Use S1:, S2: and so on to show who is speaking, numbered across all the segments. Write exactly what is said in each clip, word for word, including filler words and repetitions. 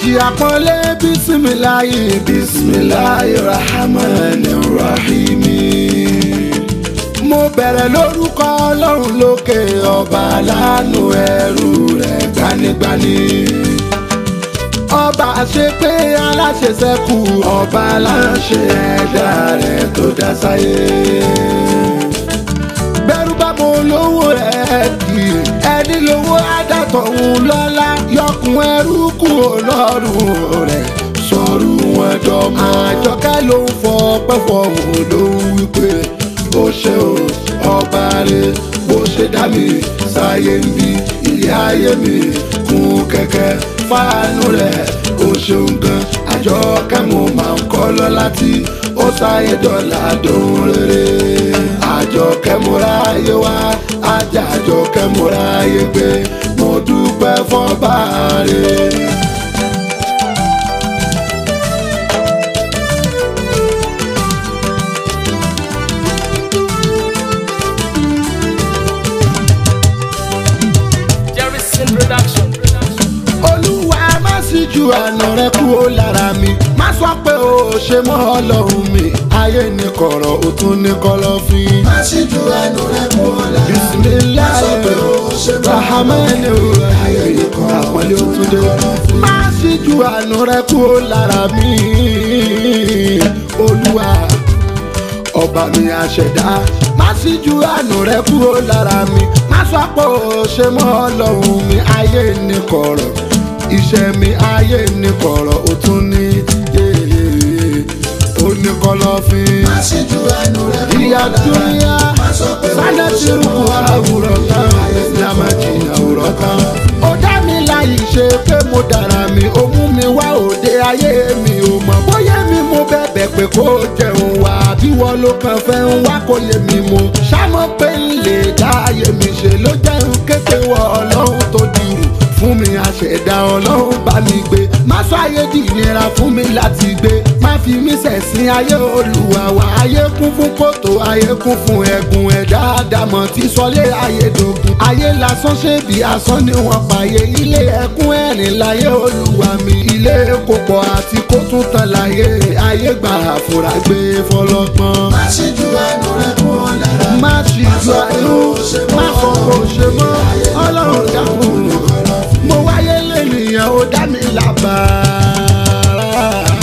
S1: kí àpọ́nlé bísímìláyì bísímìláyì rahmani rahimi. mo bẹ̀rẹ̀ lórúkọ ọlọ́run lókè ọba aláàánú ẹrú rẹ̀ gbanigbani. ọba àṣepé aláṣẹṣẹ́kù ọba aláṣẹ ẹ̀dá rẹ̀ tó dá sáyé. bẹ́rù bá mo lówó rẹ̀ kì í ẹni lówó adátọ̀hún lọ́lá yọkùn ẹrú kúrò lọ́rùn rẹ̀ sọ̀rù wọn dọ́mọ. àjọkẹ́ ló ń fọ ọpẹ́ fọ̀hún ló ń wípé ó ṣe o ọba rẹ̀ bó ṣe dá mi sáyé ń bí ilé ayé mi kún kẹ̀kẹ́ fáànù rẹ̀ ó ṣeun gan. àjọkẹ́ mo máa ń kọ́ lọ láti ó sáyé dọ́là dùn rere. àjọkẹ́ mo ráyé wá ajá àjọkẹ́ mo ráyé gbé mo dúpẹ́ fọ́ba rẹ̀. olúwa má sì ju àná rẹ kúrò lára mi má sọ pé o ṣe mọ́ ọlọ́run mi ayé ní kọ̀rọ̀ ó tún ní kọ̀lọ̀fín. má sì ju àná rẹ kúrò lára mi bisimilayi má sọ pé o ṣe mọ́ ọlọ́run mi ayé ní kọ̀rọ̀ ó tún ní kọ̀lọ̀fín. má sì ju àná rẹ kúrò lára mi olúwa ọba mi àṣẹdá má sì ju àánú rẹ kúrò lára mi má sọ pé o ṣe mọ́ ọlọ́run mi ayé ní kọ̀rọ̀ iṣẹ́ mi ayé ní kọ̀rọ̀ ó tún ní yéyé ó ní kọ̀lọ̀fín. má sì ju àánú rẹ kúrò lára mi má sọ pé o ṣe mọ́ ọlọ́run mi ayé ní àwòrán kan. ó dá mi láyé ṣe pé mo dára mi ó mú mi wá òde ayé mi ò mọ̀ bóyá mi mo bẹ̀bẹ̀ pé kó jẹun wá bí wọ́n ló kàn fẹ́ ń wá kó yé mi mo ṣámọ́ pé ń lè dá ayé mi ṣe ló jẹun kété wọ ọlọ́run tó dirù fún mi àṣẹ̀dá ọlọ́run bá mi gbé má sọ ayé di ìnira fún mi láti gbé má fi mí ṣẹ̀sín ayé olúwa wá ayé kún fún kòtò ayé kún fún ẹ̀gùn ẹ̀dá àdàmọ̀ tí sọlé ayé dogun ayé lásán ṣe bí asán ni wọ́n pààyè ilé ẹkún ẹ̀rìn láyé olúwa mi ilé kò pọ̀ àti kó tún tán láyé ayé gbà àfúrà gbé fọlọ́gbọ́n. má ṣe ju àánú rẹ kúrò lára má ṣe ju àánú má fọwọ́ ṣe mọ́ ọlọ́run dáhùn mo wáyé lẹ́nìyàn ó dá mi lábàárà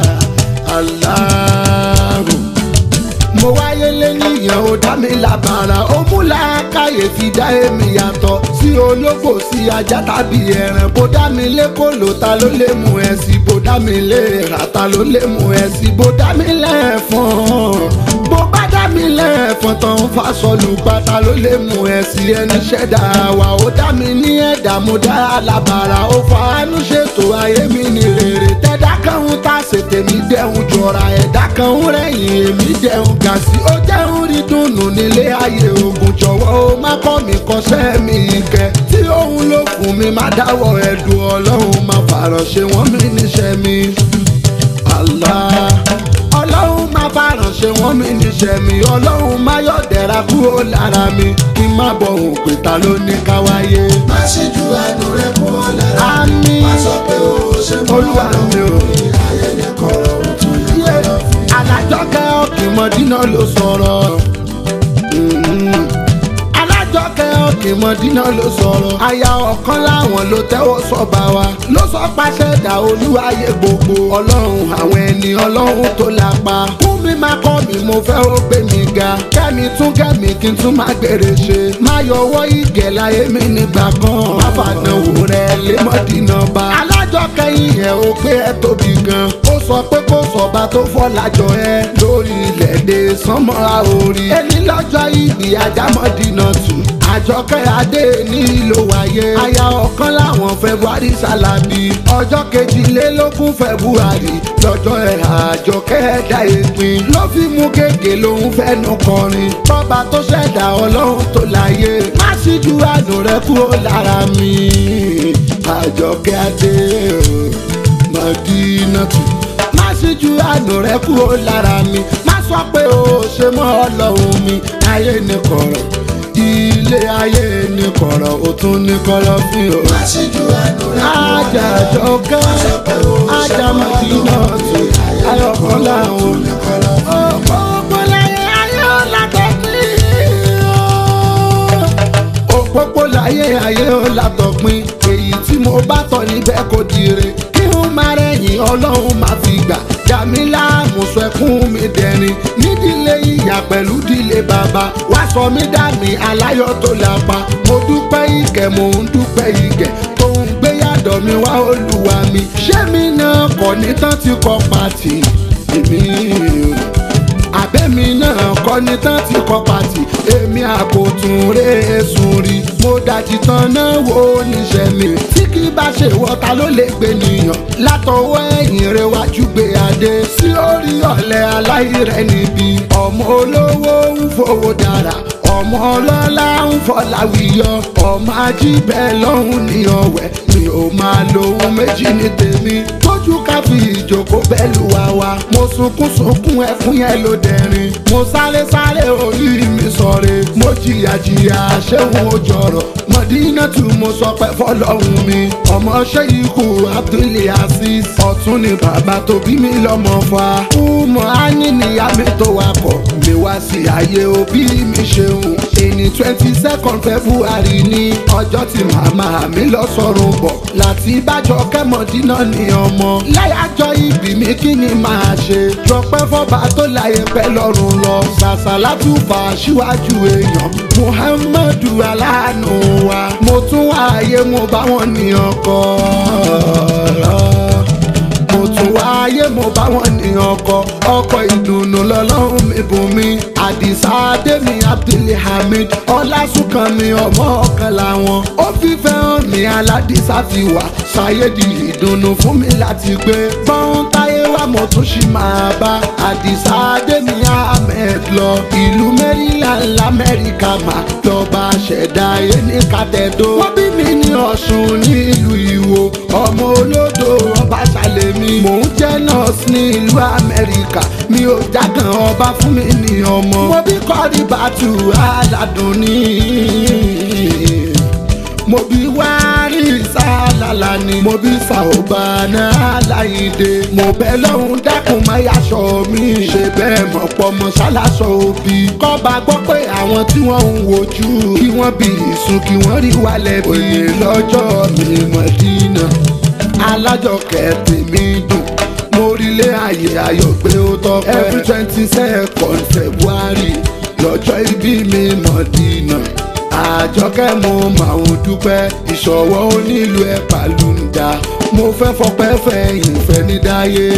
S1: aláàrù mo wáyé lẹ́nìyàn ó dá mi lábàárà ó mú làákàyè fi dá èmi yàtọ̀ sí ológbò sí ajá tàbí ẹran bó dá mi lékòló ta ló lè mú ẹ sí bó dá mi lé ra ta ló lè mú ẹ sí bó dá mi lẹ́ẹ̀fọ́n bó bá dá mi lẹ́ẹ̀fọ́n tán fásọlù pátá ló lè mú ẹ sí ẹni ṣẹ̀dá wa ó dá mi ní ẹ̀dá mo dá alábàárà ó fàánú ṣètò ayé mi ní rere tẹ́dá kan ń ta ṣètè mi dẹ́hùn jọra ẹ̀dá kan ń rẹ̀yìn èmi dẹ́hùn gà sí ó dẹ́hùn rí dùnnú nílé ayé ogun jọ̀wọ́ ó má kọ́ mi kọ́ṣẹ́ mi kẹ́ tí òun ló fún mi má dáwọ́ ẹ̀dùn ọlọ́run má fàrọ̀ ṣe wọ́n mi níṣẹ́ mi Allah ọlọ́run má fàrọ̀ ṣe wọ́n mi níṣẹ́ mi ọlọ́run má yọ̀ dẹ̀ra kúrò lára mi kí n má bọ̀ òun pé ta ló ní ká wáyé. má ṣe ju àánú rẹ kúrò lára mi má sọ pé o ṣe mọ́ ọlọ́run mi ayé ní kọ̀rọ̀ ó tún yẹ kọ̀lọ̀fín. alájọkẹ́ ọ̀kìmọ̀dínà ló sọ̀rọ̀ alájọkẹ́ ọ̀kìmọ̀dínà ló sọ̀rọ̀ aya ọ̀kan láwọn ló tẹ́wọ́ sọ́ba wa ló sọ pàṣẹ dà olúwayé gbogbo ọlọ́run àwọn ẹni ọlọ́run tó lápá fún mi má kọ́ mi mo fẹ́ ó gbé mi ga kẹ́mi tún kẹ́mi kí n tún má gbèrè ṣe má yọwọ́ ìgẹ̀ láyé mi nígbà kan má fàdánwò rẹ̀ lé mọ́dínà bá alájọkẹ́ ìyẹn ó gbé ẹ tóbi gan ó sọ pé kó sọba tó fọ́ lájọ ẹ lórí ilẹ̀ dé sánmọ́ àórí ẹni lọ́jọ́ ìbí ajámọ́dínà tù àjọkẹ́ adé ní ìlò wáyé aya ọ̀kan láwọn february sálábì ọjọ́ kejìlélógún february lọ́jọ́ ẹ̀ àjọkẹ́ ẹ̀dá ìpín ló fi mú gègé lòun fẹ́nu kọrin bọ́ba tó ṣẹ̀dá ọlọ́run tó láyé má sì ju àánú rẹ kúrò lára mi àjọkẹ́ adé mọ̀dínà tù má sì ju àánú rẹ kúrò lára mi má sọ pé o ṣe mọ́ ọlọ́run mi ayé ní kọ̀rọ̀ ilé ayé ní kọ̀rọ̀ ó tún ní kọ̀lọ̀fín o.
S2: má sì ju àánú rẹ̀ kú ọ̀la.
S1: Àjàjọkẹ́ Àjàmọ̀dínà tó Ayọ̀kọ́lá o. Òpópó láyé ayé ó látọ̀pín. Òpópó láyé ayé ó látọ̀pín. Èyí tí mo bá tọ̀ níbẹ̀ kò dire. Kí n má rẹ̀yìn Ọlọ́run má fi gbà. Jàmílà mùsùn ẹkún mi dẹ̀rin. Nídìílé ìyá pẹ̀lú dílé bàbá. Wá sọ mí dà mí aláyọ̀ tó lápá. Mo dúpẹ́ ìkẹ́ mò ń dúpẹ́ ìkẹ́. Tó ń gbé yàdọ̀ mi wá Olúwa mi. Ṣé mi náà kọ́ ní tán ti kọ́ pàtì? Èmi àbẹ́mi náà kọ́ ní tán ti kọ́ pàtì. Èmi àkótún rẹ̀ sùn rí. Mo dájú tán náà wo níṣẹ́ mi. Tí kì í bá ṣe wọ́ta ló lè gbé nìyàn. Látọwọ́ ẹ̀yìn rẹ̀ wájú gbé adé. Sí orí ọ̀lẹ aláìrẹ́ níbi. Ọmọ olówó ń fowó dára. Ọmọ ọlọ́lá ń fọlá wíyọ. Ọmọ ajíbẹ̀ lọ́hùn ní ọ̀wẹ́. Mi ò máa lo ohun méjì ní tèmi. Tójú ká fi ìjókòó bẹ́ẹ̀lù wá wá. Mo sunkún sunkún ẹkún yẹn ló dẹ̀rin. Mo sáré sáré orí mi sọ̀rẹ́. Mo jìyà jìyà ṣéun ó jọrọ̀. Mọ̀dínà tù mo sọ pé fọlọ́hún mi. Ọmọ ṣé ikú Abdul Aziz. Ọ̀tún ni bàbá tó bí mi lọ́mọ fa. Fúnmọ̀ á ní níyà mi tó wakọ̀. Mi wá sí ayé òbí mi ṣeun. Èní twenty second February ní ọjọ́ tí màmá mi lọ sọ̀rùn bọ̀. Láti bájọ́ kẹ́mọ̀dínà ní ọmọ. Láyájọ́ ìbí mi kí ni màá ṣe? Dọ̀pẹ́ fọ́ba tó láyé pẹ́ lọ́rùn lọ. Sàṣàlátù fà síwájú èèyàn. Muhammadu aláàánú wa. Mo tún wáyé mo bá wọn ní ọkọ. Mo tún wáyé mo bá wọn ní ọkọ. Ọkọ ìdùnnú lọ́lọ́run mi bùn mi. Àdìsá Adémi Abdulhamid Ọlásùnkànmí ọmọ ọ̀kan làwọn. Ó fífẹ́ hàn mí aládìsá fi wà. Ṣàyédì ìdùnnú fún mi láti gbé. Gbọ́n táyé wá mo tún ṣì máa bá. Àdìsá Adémi Ahmed lọ. Ìlú Maryland lamẹ́ríkà mà lọ́ba ṣẹ̀dá ayé ní kàtẹ́dó. Wọ́n bí mi ní Ọ̀ṣun ní ìlú Ìwó. Ọmọ olódò ọba ṣàlẹ̀ mi. Mò ń jẹ́ nọ́ọ̀sì ní ìlú Amẹ́ríkà. Mi ò jágàn ọba fún mi ní ọmọ. Mo bí kọ́rí bàtú aládùn ní. Mo bí wárí sálálà ni. Mo bí sàóbánà aláìdé. Mo bẹ̀ lọ́hùn dákun má yàṣọ mi. Ṣé bẹ́ẹ̀ mọ̀ pọ̀ mọ́ ṣáláṣọ òbí. Kọ́ba gbọ́ pé àwọn tí wọ́n ń wojú. Kí wọ́n bí ìsùn kí wọ́n rí wálẹ̀ bí. Òye lọ́jọ́ mi Mọ̀dínà. Alájọkẹ́ tèmi dùn. Mo rílé ayé ayọ̀ pé ó tọ́pẹ́. Every twenty second February lọ́jọ́ ìbí mi Mọ̀dínà. Àjọkẹ́ mo máa ń dúpẹ́. Ìṣọ̀wọ́ onílù ẹ̀ pàlùndà. Mo fẹ́ fọpẹ́ fẹ̀yìn fẹ́ ní dáyé.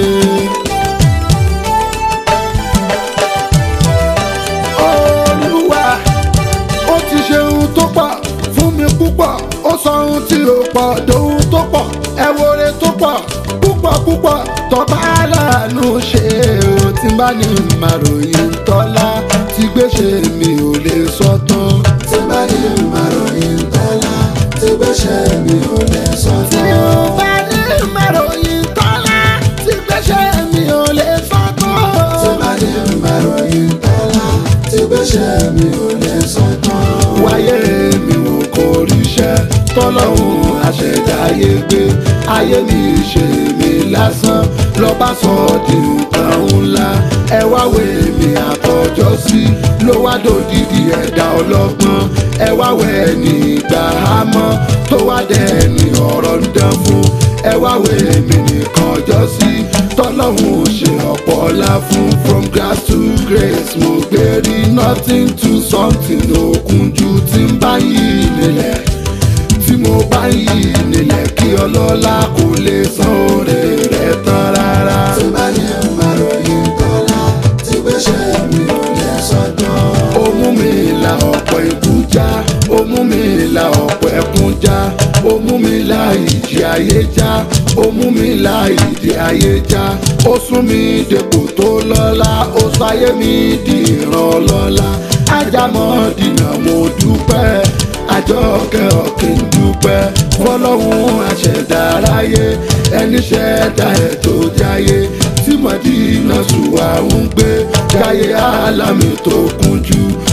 S1: Olúwa ó ti ṣe ohun tó pọ̀ fún mi púpọ̀. Ó sọ ohun tí ó pọ̀ dóhun tó pọ̀. Ẹ wo ore tó pọ̀ púpọ̀ púpọ̀. Tọ́ba aláàánú ṣe o tí bá ní màròyìn tọ́lá. Tí gbéṣe mi ò lè sọ tán.
S2: tí bá ní màròyìn tọ́lá. tí gbéṣe mi ò lè sọ
S1: Tí
S2: tán.
S1: ó bá ní màròyìn tọ́lá. Tí gbéṣe mi ò lè sọ tán.
S2: tí bá ní màròyìn tọ́lá. tí gbéṣe mi ò lè sọ tán.
S1: Wáyé mi ò kò ríṣẹ́. Tọ́lọ́hun àṣẹ̀dá ayé gbé. Ayé mi ṣe mi lásán. Lọ́ba sọ di nǹkan ńlá. Ẹ wá wé mi àtọjọ́ sí. Ló wá dòdìdì ẹ̀dá ọlọ́gbọ́n. Ẹ wá wẹ̀ ní ìgbà hámọ́. Tó wá dẹ̀ ní ọ̀rọ̀ ń dán fún. Ẹ wá wé mi nìkan ọjọ́ sí. Tọ́lọ́hun ṣe ọ̀pọ̀ ọlá fún. From grass to grace mo gbé rí nothing to something. Òkun ju tí ń bá yí nílẹ̀. Tí mo bá yí nílẹ̀ kí ọlọ́lá kò lè san oore rẹ̀ tán rárá.
S2: tí bá ní màròyìn tọ́lá. tí gbéṣe mi ò lè sọ tán.
S1: Ó mú mi la ọ̀pọ̀ ikú já. Ó mú mi la ọ̀pọ̀ ẹkún já. Ó mú mi la ìjì ayé já. Ó mú mi la ìdí ayé já. Ó sún mi dépò tó lọ́lá. Ó sọ ayé mi di ìran ọlọ́lá. Àjàmọ̀dínà mo dúpẹ́. Àjọkẹ́ ọ̀kìn dúpẹ́. Fọlọ́hun àṣẹ̀dá aráyé. Ẹni ṣẹ̀dá ẹ̀ tó jáyé. Tí Mọ̀dínà sùwà ń gbé. Jáyé alámì tó kúnjú.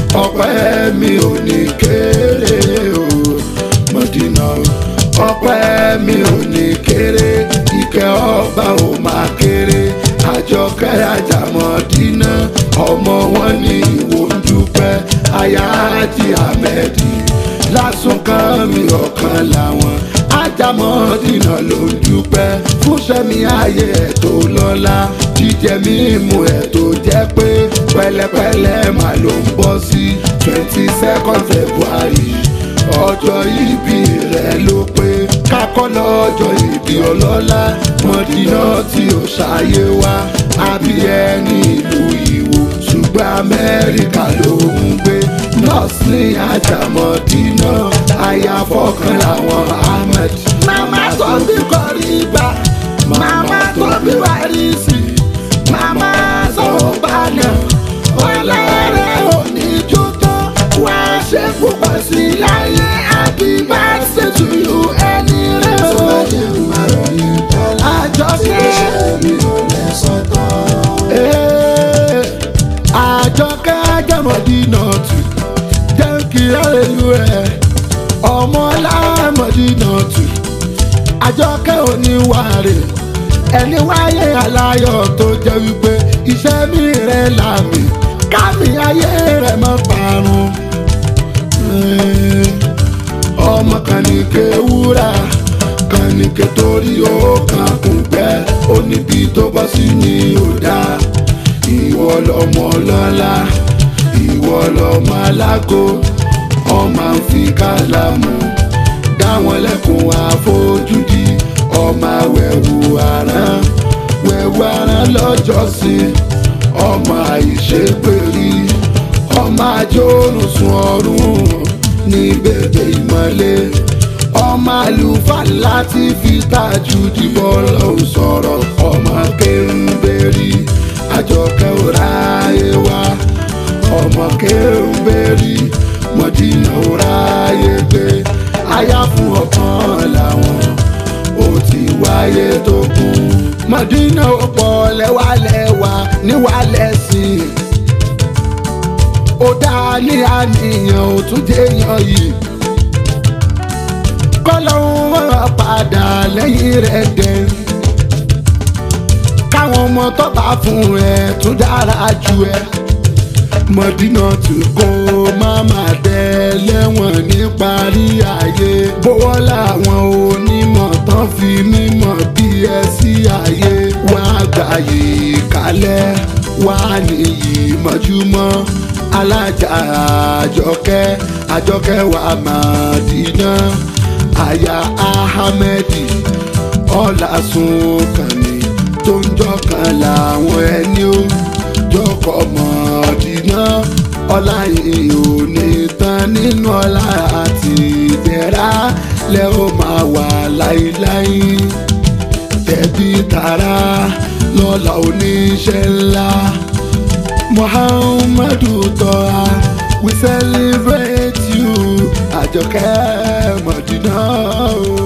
S1: ọpẹ́ mi ò ní kéré o Mọ̀dínà ọpẹ́ mi ò ní kéré ìkẹ́ ọba ò máa kéré Àjọkẹ́ ajá Mọ̀dínà ọmọ wọn ní ìwò ń dúpẹ́ aya Hájì Ahmedi lásùnkàn mi ọ̀kan làwọn ajá Mọ̀dínà ló ń dúpẹ́ fúnṣẹ́ mi ayé ẹ̀ tó lọ́lá jíjẹ mímu ẹ̀ tó jẹ́ pé pẹ̀lẹ́pẹ̀lẹ́ mà ló ń bọ́ sí twenty second February ọjọ́ ìbí rẹ̀ ló pé kákọ́ lọ́jọ́ ìbí ọlọ́lá Mọ̀dínà tí ó ṣàyé wá àbí ẹni ìlú Ìwó ṣùgbọ́n Amẹ́ríkà ló ń gbé nọ́ọ̀sì ní ajá Mọ̀dínà aya fọkàn làwọn Ahmed. màmá tó bí kọrí gbà màmá tó bí wárísì màmá sọ̀rọ̀ bàlẹ̀ ọlẹ́rẹ̀ oníjú tán wá ṣe púpọ̀ sí láyé happy birthday to you ẹni rẹ̀ o. Àjọkẹ́ Àjọkẹ́ ajá Mọ̀dínà tù jẹ́ kí ẹlẹ́lu rẹ̀ ọmọ ọlá Mọ̀dínà tù Àjọkẹ́ oníwàrè ẹni wáyé aláyọ̀ tó jẹ́ wípé iṣẹ́ mi rẹ̀ làmì kámi ayé rẹ̀ mọ́ parun. ọmọ kànìkè wúrà kànìkè torí ó kàn kún pẹ́ ó níbi tó bọ́ sí ní òdà ìwọ lọmọ lọ́lá ìwọ lọmọ alágò ọmọ àǹfi kálámù dáwọn lẹ́kùn àfojúdi ọmọ àwẹ̀wò àrán wẹ̀wò àrán lọ́jọ́sìn ọmọ àìṣègbèrí ọmọ àjòrùn sùn ọ̀run ní bèbè ìmọ̀lẹ̀ ọmọ àlùfáà láti fi tájú dìbò lọ́hùn sọ̀rọ̀ ọmọ Kérúbérì Àjọkẹ́ òráyé wá ọmọ Kérúbérì Mọ̀dínà òráyé gbé aya fún ọ̀kan làwọn ó ti wáyé tó kún Mọ̀dínà ó pọ̀ lẹ́wàlẹ́wà níwàlẹ́sìn ó dá ní àníyàn ó tún déyàn yìí kọ́lọ́hún wọ́n padà lẹ́yìn rẹ̀ dẹ̀ káwọn ọmọ tó bá fún ẹ tún dára jù ẹ Mọ̀dínà tí kò má má dẹ lẹ́wọ̀n ní parí ayé bówọ́ làwọn onímọ̀ tán fi mímọ̀ bí ẹ sí ayé wá gbàyè kalẹ̀ wá níyì mọ́júmọ́ alájà Àjọkẹ́ Àjọkẹ́ wà Mọ̀dínà aya Ahmedi ọ̀làsùnkànmí tó ń jọkàn làwọn ẹni ó jọkọ̀ Mọ̀dínà ọlá yìí ò ní tán nínú ọlá àti ìdẹ̀ra lẹ́ ó máa wà láíláí tẹ̀bí tààrà lọ́la oníṣẹ́ ńlá Muhammadu Toha we celebrate you Àjọkẹ́ Mọ̀dínà.